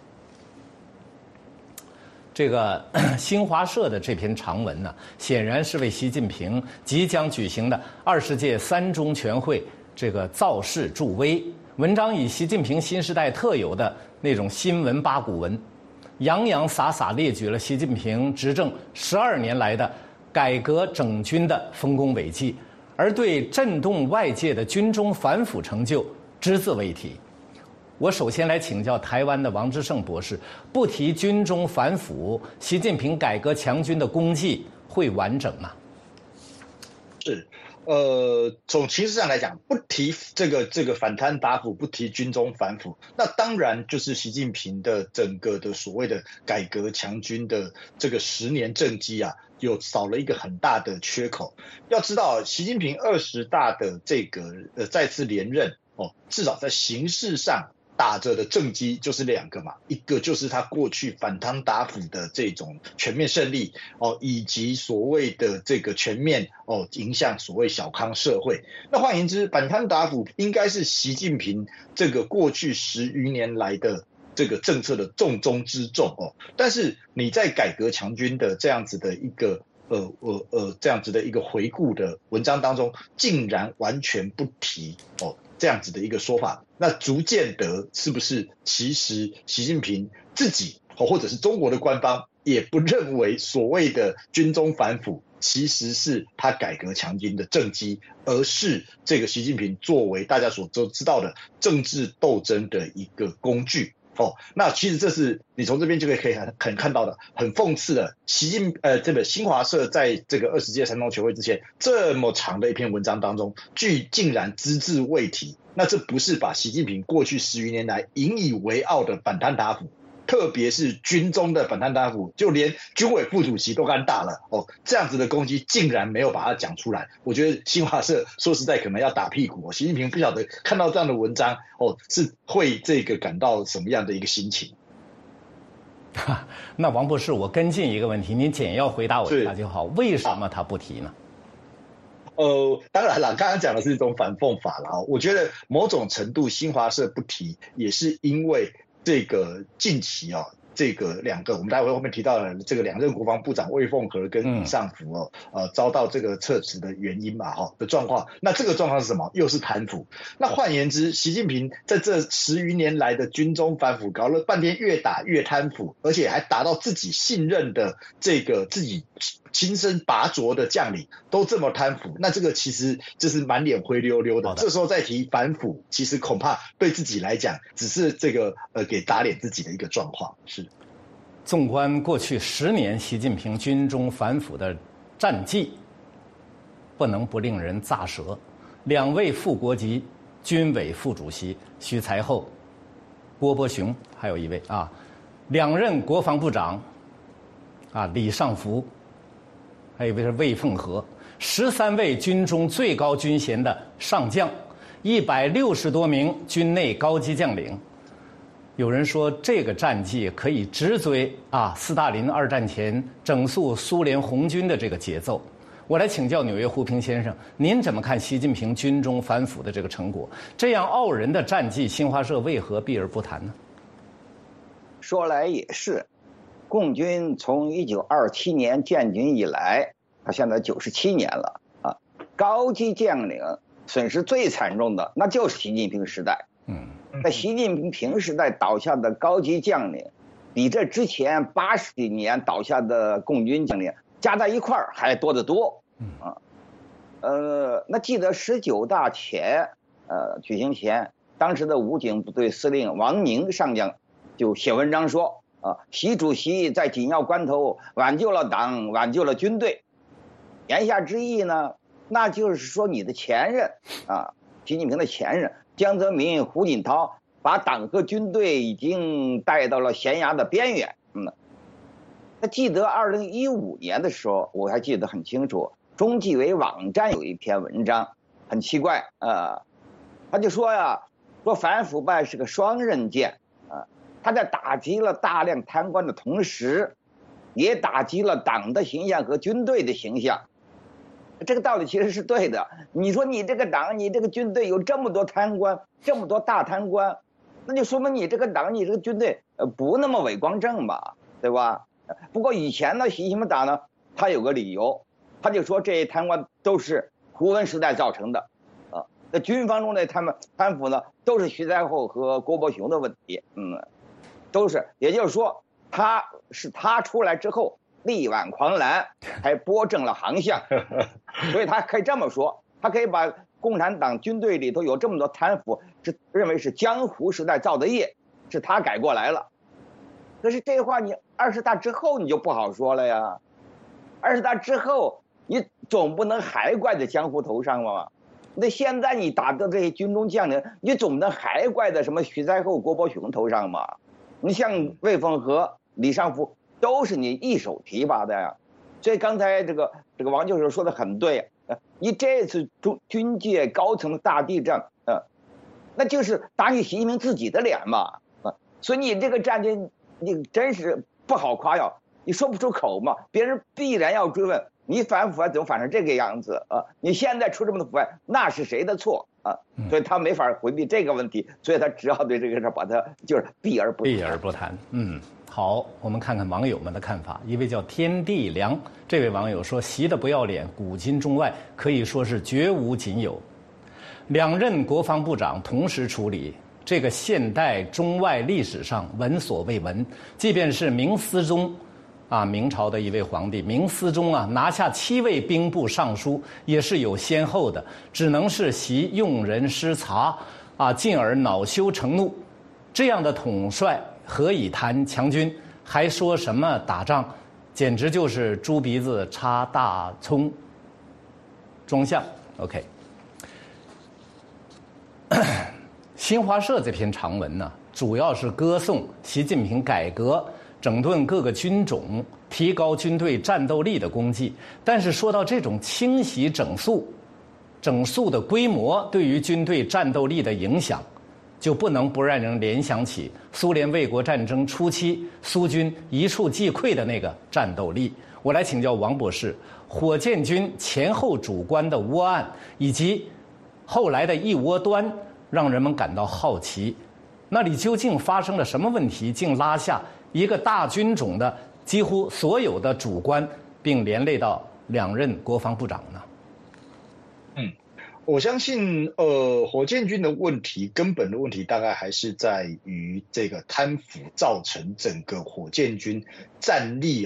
这个新华社的这篇长文呢，显然是为习近平即将举行的20届3中全会这个造势助威。文章以习近平新时代特有的那种新闻八股文，洋洋洒洒列举了习近平执政12年来的改革整军的丰功伟绩，而对震动外界的军中反腐成就只字未提。我首先来请教台湾的王志胜博士，不提军中反腐，习近平改革强军的功绩会完整吗？ 是。从形式上来讲，不提这个反贪打腐，不提军中反腐，那当然就是习近平的整个的所谓的改革强军的这个10年政绩啊，有少了一个很大的缺口。要知道，习近平20大的这个再次连任至少在形式上打着的政绩就是2个嘛，一个就是他过去反贪打腐的这种全面胜利以及所谓的这个全面影响所谓小康社会。那换言之，反贪打腐应该是习近平这个过去10余年来的这个政策的重中之重但是你在改革强军的这样子的一个这样子的一个回顾的文章当中，竟然完全不提这样子的一个说法，那足见得是不是其实习近平自己或者是中国的官方也不认为所谓的军中反腐其实是他改革强军的政绩，而是这个习近平作为大家所知道的政治斗争的一个工具。那其实这是你从这边就可以很看到的，很讽刺的。这个新华社在这个20届3中全会之前这么长的一篇文章当中，竟然只字未提。那这不是把习近平过去10余年来引以为傲的反贪打腐，特别是军中的反贪打腐，就连军委副主席都干大了这样子的攻击竟然没有把它讲出来。我觉得新华社说实在可能要打屁股习近平不晓得看到这样的文章是会这个感到什么样的一个心情。 那王博士，我跟进一个问题，您简要回答我一下就好。为什么他不提呢？ 当然了，刚刚讲的是一种反讽法了我觉得某种程度新华社不提，也是因为这个近期这个2个我们待会后面提到的这个2任国防部长魏凤和跟李尚福遭到这个撤职的原因嘛的状况。那这个状况是什么？又是贪腐。那换言之，习近平在这10余年来的军中反腐搞了半天，越打越贪腐，而且还打到自己信任的这个自己亲身拔擢的将领都这么贪腐，那这个其实就是满脸灰溜溜的。这时候再提反腐，其实恐怕对自己来讲只是这个给打脸自己的一个状况。是。 纵观过去10年习近平军中反腐的战绩，不能不令人咂舌。2位副国级军委副主席徐才厚、郭伯雄，还有一位2任国防部长李尚福，还有一位是魏凤和，13位军中最高军衔的上将，160多名军内高级将领。有人说这个战绩可以直追斯大林2战前整肃苏联红军的这个节奏。我来请教纽约胡平先生，您怎么看习近平军中反腐的这个成果？这样傲人的战绩，新华社为何避而不谈呢？ 说来也是，共军从1927年建军以来，到现在97年了高级将领损失最惨重的，那就是习近平时代。在习近平时代倒下的高级将领，比这之前80几年倒下的共军将领加在一块儿还多得多。那记得19大举行前，当时的武警部队司令王宁上将就写文章说习主席在紧要关头挽救了党，挽救了军队。言下之意呢，那就是说你的前任习近平的前任江泽民、胡锦涛把党和军队已经带到了悬崖的边缘。那记得2015年的时候，我还记得很清楚，中纪委网站有一篇文章，很奇怪他就说说反腐败是个双刃剑他在打击了大量贪官的同时，也打击了党的形象和军队的形象。这个道理其实是对的。你说你这个党，你这个军队有这么多贪官，这么多大贪官，那就说明你这个党，你这个军队不那么伟光正吧，对吧？不过以前呢，习近平党呢，他有个理由，他就说这些贪官都是胡温时代造成的那军方中的贪腐呢，都是徐才厚和郭伯雄的问题。都是，也就是说他出来之后力挽狂澜，还拨正了航向。所以他可以这么说，他可以把共产党军队里头有这么多贪腐是认为是江湖时代造的业，是他改过来了。可是这话你20大之后你就不好说了呀。20大之后你总不能还怪在江湖头上嘛。那现在你打的这些军中将领，你总不能还怪在什么徐才厚、郭伯雄头上嘛？你像魏凤和、李尚福都是你一手提拔的呀。所以刚才这个王教授说的很对，你这次军界高层的大地震，那就是打你习近平自己的脸嘛。所以你这个战绩你真是不好夸耀，你说不出口嘛，别人必然要追问你反腐败怎么反成这个样子你现在出这么多腐败，那是谁的错所以他没法回避这个问题，所以他只好对这个事把它就是避而不谈。 好，我们看看网友们的看法。一位叫天地良，这位网友说：习的不要脸，古今中外可以说是绝无仅有。2任国防部长同时处理，这个现代中外历史上闻所未闻。即便是明思宗明朝的一位皇帝明思宗拿下7位兵部尚书也是有先后的，只能是习用人失察进而恼羞成怒。这样的统帅何以谈强军，还说什么打仗，简直就是猪鼻子插大葱装相。 OK， 新华社这篇长文呢，主要是歌颂习近平改革整顿各个军种，提高军队战斗力的功绩。但是说到这种清洗整肃的规模对于军队战斗力的影响，就不能不让人联想起苏联卫国战争初期苏军一触即溃的那个战斗力。我来请教王博士，火箭军前后主官的窝案以及后来的一窝端，让人们感到好奇，那里究竟发生了什么问题，竟拉下一个大军种的几乎所有的主官，并连累到2任国防部长呢？ 我相信火箭军的问题，根本的问题大概还是在于这个贪腐造成整个火箭军战力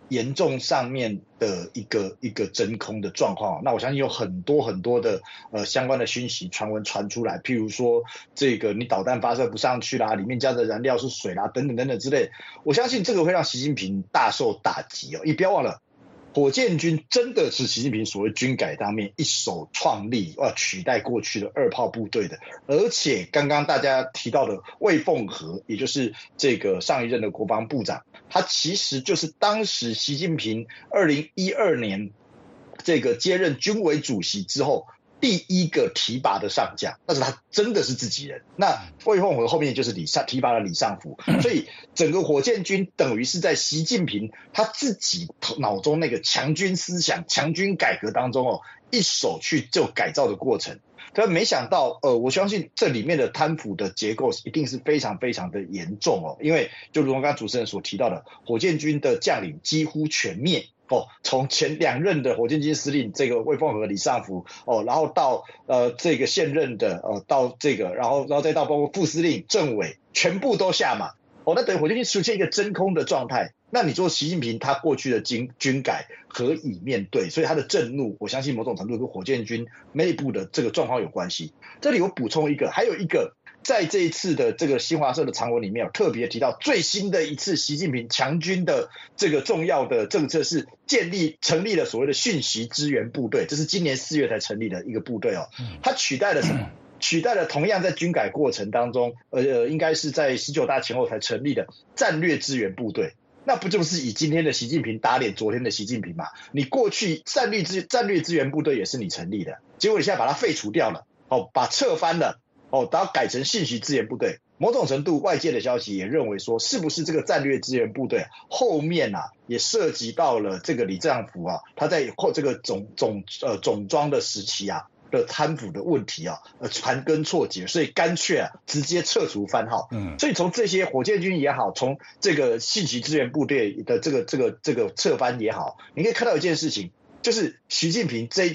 严重上面的一个真空的状况。那我相信有很多很多的相关的讯息传闻传出来，譬如说这个你导弹发射不上去啦，里面加的燃料是水啦，等等等等之类。我相信这个会让习近平大受打击哦。你不要忘了，火箭军真的是习近平所谓军改当面一手创立，取代过去的2炮部队的。而且刚刚大家提到的魏凤和，也就是这个上一任的国防部长，他其实就是当时习近平2012年这个接任军委主席之后第一个提拔的上将，但是他真的是自己人。那魏凤和后面就是提拔了李尚福，所以整个火箭军等于是在习近平他自己脑中那个强军思想、强军改革当中一手去就改造的过程。但没想到，我相信这里面的贪腐的结构一定是非常非常的严重因为就如同刚刚主持人所提到的，火箭军的将领几乎全灭。从前2任的火箭军司令这个魏凤和、李尚福然后到这个现任的到这个，然后再到包括副司令、政委全部都下马那等于火箭军出现一个真空的状态。那你说习近平他过去的军改何以面对？所以他的震怒，我相信某种程度跟火箭军内部的这个状况有关系。这里我补充一个，还有一个。在这一次的这个新华社的长文里面有特别提到，最新的一次习近平强军的这个重要的政策是成立了所谓的讯息支援部队，这是今年4月才成立的一个部队它取代了什么？取代了同样在军改过程当中应该是在19大前后才成立的战略支援部队。那不就是以今天的习近平打脸昨天的习近平吗？你过去战略支援部队也是你成立的，结果你现在把它废除掉了把撤翻了然后改成信息支援部队。某种程度外界的消息也认为说，是不是这个战略支援部队后面也涉及到了这个李尚福他在这个总装的时期的贪腐的问题盘根错节，所以干脆直接撤除番号。所以从这些火箭军也好，从这个信息支援部队的这个撤番也好，你可以看到一件事情，就是习近平这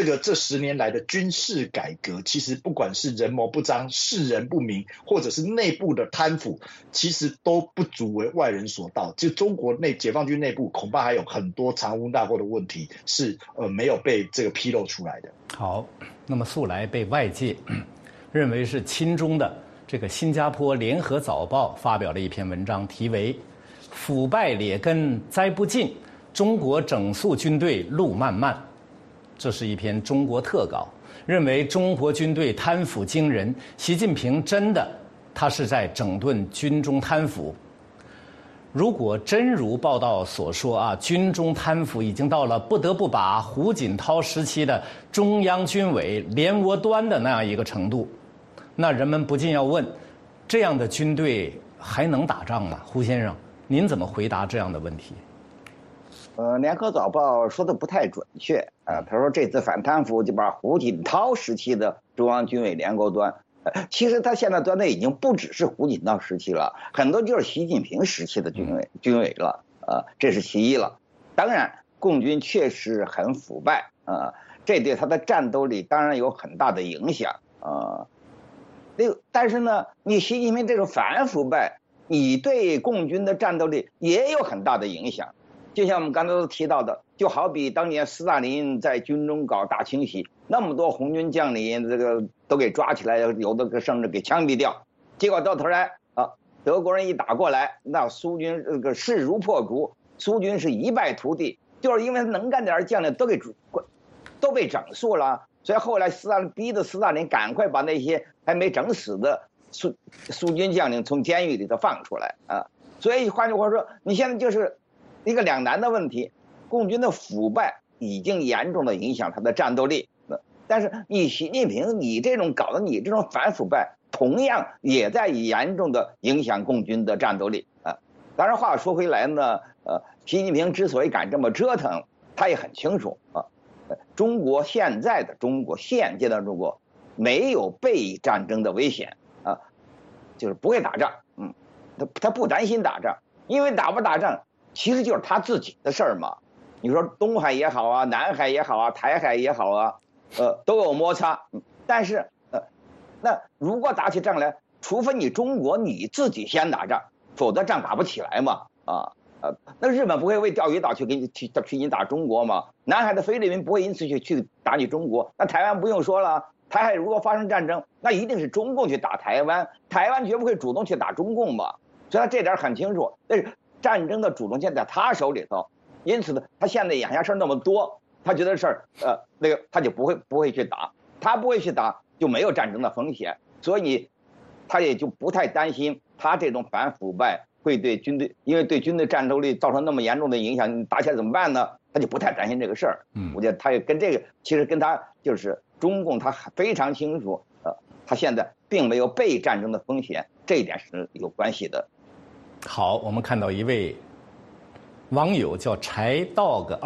10年来的军事改革，其实不管是人谋不臧、世人不明，或者是内部的贪腐，其实都不足为外人所道。就中国解放军内部恐怕还有很多藏污纳垢的问题是没有被这个披露出来的。 好，那么素来被外界认为是亲中的这个新加坡联合早报发表了一篇文章，题为《腐败劣根摘不尽，中国整肃军队路漫漫》，这是一篇中国特稿，认为中国军队贪腐惊人，习近平他是在整顿军中贪腐。如果真如报道所说军中贪腐已经到了不得不把胡锦涛时期的中央军委连窝端的那样一个程度，那人们不禁要问，这样的军队还能打仗吗？胡先生，您怎么回答这样的问题？ 联合早报说的不太准确他说这次反贪腐就把胡锦涛时期的中央军委连锅端，其实他现在端的已经不只是胡锦涛时期了，很多就是习近平时期的军委了这是其一了。当然共军确实很腐败这对他的战斗力当然有很大的影响但是呢，你习近平这种反腐败，你对共军的战斗力也有很大的影响。就像我们刚才都提到的，就好比当年斯大林在军中搞大清洗，那么多红军将领这个都给抓起来，有的甚至给枪毙掉，结果到头来德国人一打过来，那苏军这个势如破竹，苏军是一败涂地，就是因为能干点将领都被整肃了，所以后来斯大林赶快把那些还没整死的苏军将领从监狱里头放出来所以换句话说，你现在就是一个两难的问题，共军的腐败已经严重的影响他的战斗力，但是你习近平你这种搞的你这种反腐败，同样也在严重的影响共军的战斗力当然话说回来呢习近平之所以敢这么折腾，他也很清楚中国现阶段中国没有被战争的危险就是不会打仗他不担心打仗，因为打不打仗其实就是他自己的事儿嘛。你说东海也好南海也好台海也好都有摩擦，但是那如果打起仗来，除非你中国你自己先打仗，否则仗打不起来嘛那日本不会为钓鱼岛去去你打中国吗？南海的菲律宾不会因此去打你中国？那台湾不用说了，台海如果发生战争，那一定是中共去打台湾，台湾绝不会主动去打中共嘛。所以他这点很清楚，但是战争的主动权在他手里头，因此呢，他现在眼下事儿那么多，他觉得事儿他就不会去打，他不会去打就没有战争的风险，所以他也就不太担心他这种反腐败会对军队，因为对军队战斗力造成那么严重的影响，你打起来怎么办呢？他就不太担心这个事儿。我觉得他也跟这个其实跟他就是中共他非常清楚，他现在并没有被战争的风险，这一点是有关系的。 好，我们看到一位网友叫柴 dog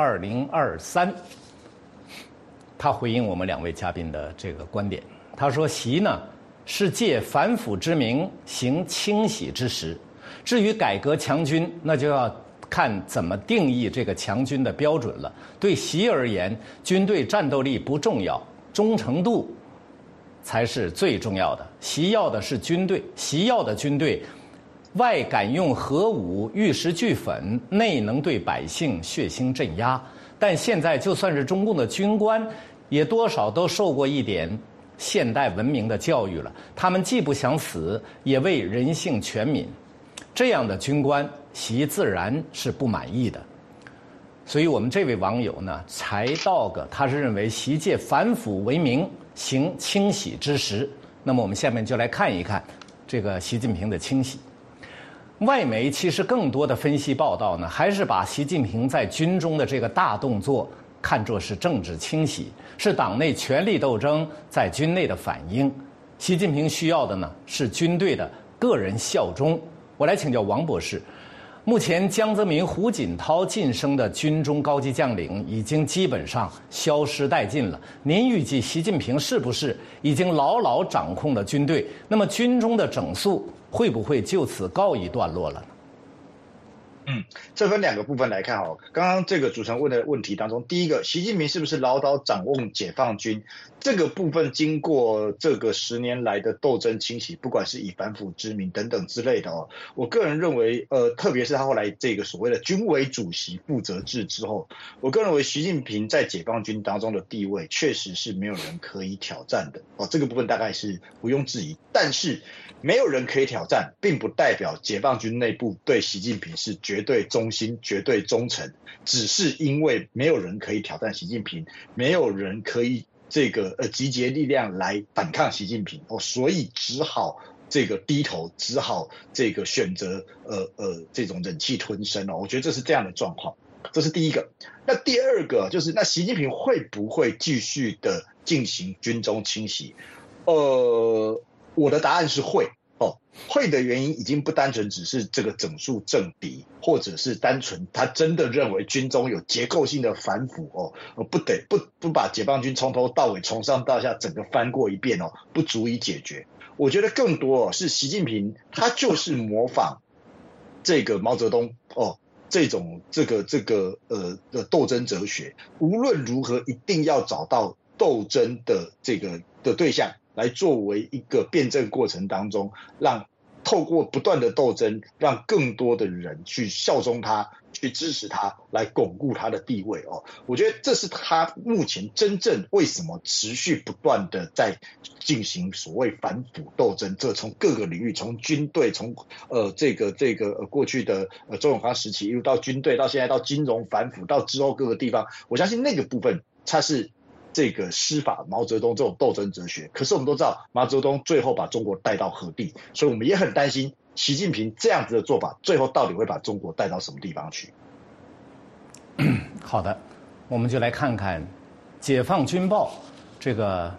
2023，他回应我们2位嘉宾的这个观点，他说：“习呢是借反腐之名行清洗之实。至于改革强军，那就要看怎么定义这个强军的标准了。对习而言，军队战斗力不重要，忠诚度才是最重要的。习要的是军队，习要的军队外敢用核武玉石俱焚，内能对百姓血腥镇压。但现在就算是中共的军官，也多少都受过一点现代文明的教育了，他们既不想死，也为人性全悯。这样的军官，习自然是不满意的。所以我们这位网友呢，柴 dog 他是认为习借反腐为名行清洗之实。那么我们下面就来看一看这个习近平的清洗。外媒其实更多的分析报道呢，还是把习近平在军中的这个大动作看作是政治清洗，是党内权力斗争在军内的反应。习近平需要的呢，是军队的个人效忠。我来请教王博士，目前江泽民、胡锦涛晋升的军中高级将领已经基本上消失殆尽了。您预计习近平是不是已经牢牢掌控了军队？那么军中的整肃会不会就此告一段落了呢？ 这分2个部分来看哦。刚刚这个主持人问的问题当中，第一个，习近平是不是牢牢掌握解放军？这个部分经过这个10年来的斗争清洗，不管是以反腐之名等等之类的哦，我个人认为，特别是他后来这个所谓的军委主席负责制之后，我个人认为习近平在解放军当中的地位确实是没有人可以挑战的哦，这个部分大概是毋庸置疑。但是没有人可以挑战，并不代表解放军内部对习近平是绝对忠心、绝对忠诚，只是因为没有人可以挑战习近平，没有人可以这个集结力量来反抗习近平哦，所以只好这个低头，只好这个选择这种忍气吞声哦。我觉得这是这样的状况，这是第一个。那第二个就是那习近平会不会继续的进行军中清洗？我的答案是会哦，会的原因已经不单纯只是这个整肃政敌，或者是单纯他真的认为军中有结构性的反腐哦，不把解放军从头到尾从上到下整个翻过一遍哦，不足以解决。我觉得更多是习近平他就是模仿这个毛泽东哦。这种的斗争哲学，无论如何一定要找到斗争的的对象，来作为一个辩证过程当中，让透过不断的斗争，让更多的人去效忠他，去支持他，来巩固他的地位哦。我觉得这是他目前真正为什么持续不断的在进行所谓反腐斗争，这从各个领域，从军队，从过去的周永康时期，一路到军队，到现在到金融反腐，到之后各个地方，我相信那个部分它是这个师法毛泽东这种斗争哲学。可是我们都知道，毛泽东最后把中国带到何地，所以我们也很担心习近平这样子的做法，最后到底会把中国带到什么地方去？ 好的，我们就来看看《解放军报》这个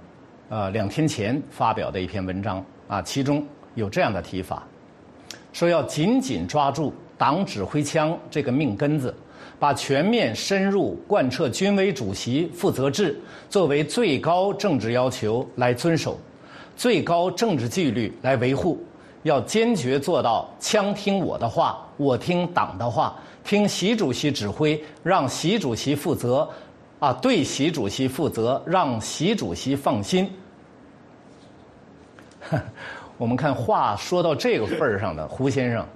2天前发表的一篇文章啊，其中有这样的提法，说要紧紧抓住党指挥枪这个命根子，把全面深入贯彻军委主席负责制作为最高政治要求来遵守，最高政治纪律来维护，要坚决做到枪听我的话，我听党的话，听习主席指挥，让习主席负责，对习主席负责，让习主席放心。我们看话说到这个份儿上的胡先生，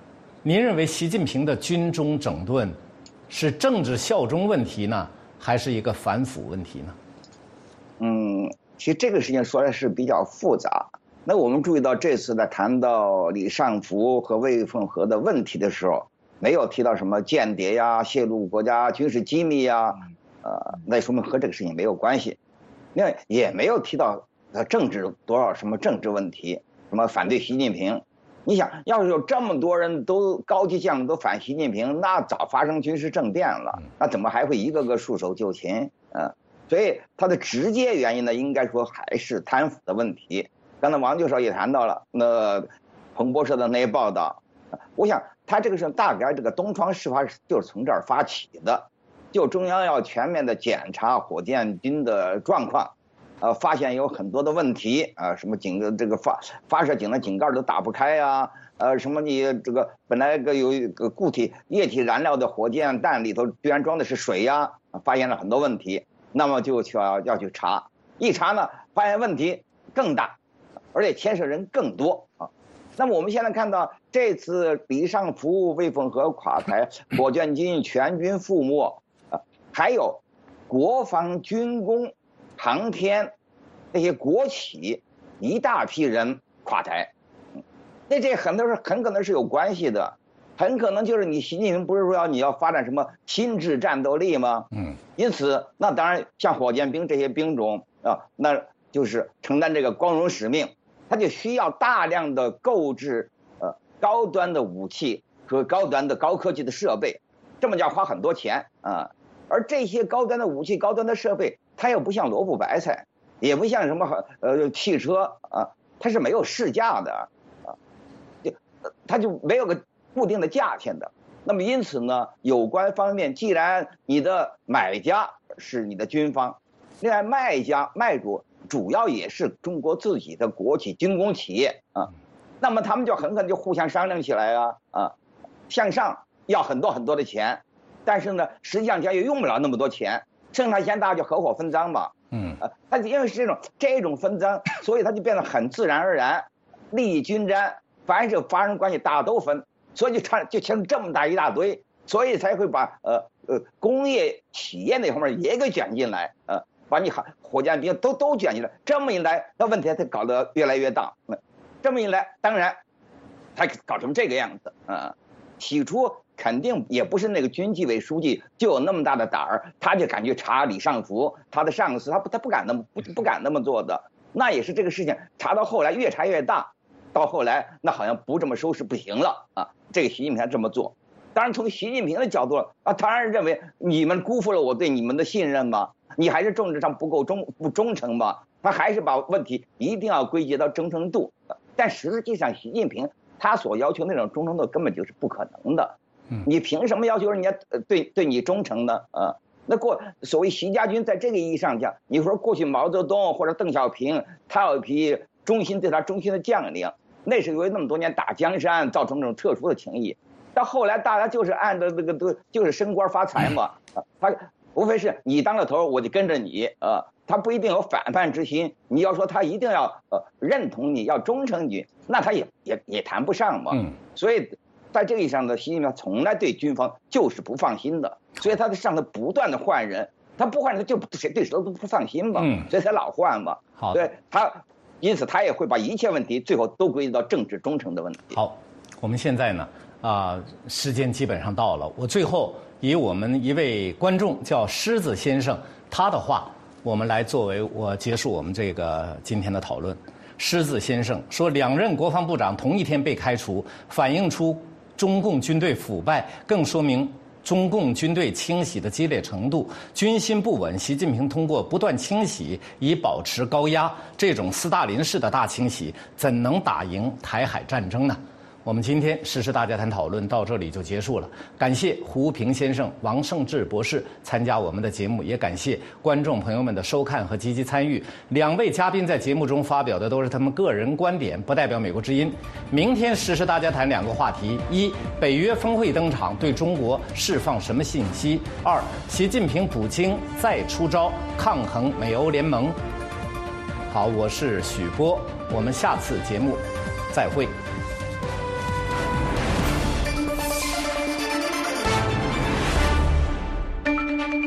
您认为习近平的军中整顿是政治效忠问题呢，还是一个反腐问题呢？ 其实这个事情说来是比较复杂。那我们注意到这次在谈到李尚福和魏凤和的问题的时候，没有提到什么间谍呀、泄露国家军事机密呀，那说明和这个事情没有关系。另外也没有提到政治多少什么政治问题，什么反对习近平。你想，要是有这么多人都高级将领都反习近平，那早发生军事政变了，那怎么还会一个个束手就擒？所以它的直接原因呢，应该说还是贪腐的问题。刚才王教授也谈到了，那彭博社的那些报道，我想他这个是大概这个东窗事发就是从这儿发起的，就中央要全面的检查火箭军的状况，发现有很多的问题什么这个发射井的井盖都打不开啊，什么你这个本来有一个固体液体燃料的火箭弹里头居然装的是水呀，发现了很多问题，那么就要去查，一查呢发现问题更大，而且牵涉人更多啊。那么我们现在看到这次李尚福、魏凤和垮台，火箭军全军覆没，还有国防军工、航天那些国企一大批人垮台，那这很可能是有关系的，很可能就是你习近平不是说你要发展什么心智战斗力吗？因此那当然像火箭兵这些兵种那就是承担这个光荣使命，他就需要大量的购置高端的武器和高端的高科技的设备，这么叫花很多钱而这些高端的武器、高端的设备，它又不像萝卜白菜，也不像什么汽车它是没有市价的它就没有个固定的价钱的。那么因此呢，有关方面既然你的买家是你的军方，另外卖主主要也是中国自己的国企军工企业那么他们就很可能就互相商量起来向上要很多很多的钱，但是呢实际上家又用不了那么多钱，剩下钱大家就合伙分赃吧。他因为是这种分赃，所以他就变得很自然而然，利益均沾，凡是发生关系大家都分，所以就牵出这么大一大堆，所以才会把工业企业那方面也给卷进来把你火箭兵都卷进来，这么一来那问题才搞得越来越大。这么一来当然才搞成这个样子起初肯定也不是那个军纪委书记就有那么大的胆儿，他就敢去查李尚福他的上司，他不敢那么做的。那也是这个事情查到后来越查越大，到后来那好像不这么收拾不行了这个习近平这么做。当然从习近平的角度当然认为你们辜负了我对你们的信任吗？你还是政治上不忠诚吗？他还是把问题一定要归结到忠诚度，但实际上习近平他所要求那种忠诚度根本就是不可能的。你凭什么要求人家对你忠诚呢？那所谓习家军在这个意义上讲，你说过去毛泽东或者邓小平，他有一批对他忠心的将领，那是因为那么多年打江山造成这种特殊的情谊。到后来大家就是按照这个就是升官发财嘛，他无非是你当了头我就跟着你他不一定有反叛之心。你要说他一定要认同你要忠诚你，那他也谈不上嘛。所以在这个意义上呢，习近平从来对军方就是不放心的，所以他在上头不断的换人，他不换人就对谁都不放心嘛，所以才老换嘛。 好， 对因此他也会把一切问题最后都归结到政治忠诚的问题。 好，我们现在呢时间基本上到了，我最后以我们一位观众叫狮子先生他的话，我们来作为我结束我们这个今天的讨论。狮子先生说，2任国防部长同一天被开除，反映出中共军队腐败，更说明中共军队清洗的激烈程度，军心不稳。习近平通过不断清洗以保持高压，这种斯大林式的大清洗怎能打赢台海战争呢？我们今天时事大家谈讨论到这里就结束了，感谢胡平先生、王胜志博士参加我们的节目，也感谢观众朋友们的收看和积极参与。2位嘉宾在节目中发表的都是他们个人观点，不代表美国之音。明天时事大家谈2个话题：一、北约峰会登场，对中国释放什么信息？2、习近平、普京再出招抗衡美欧联盟。好，我是许波，我们下次节目再会。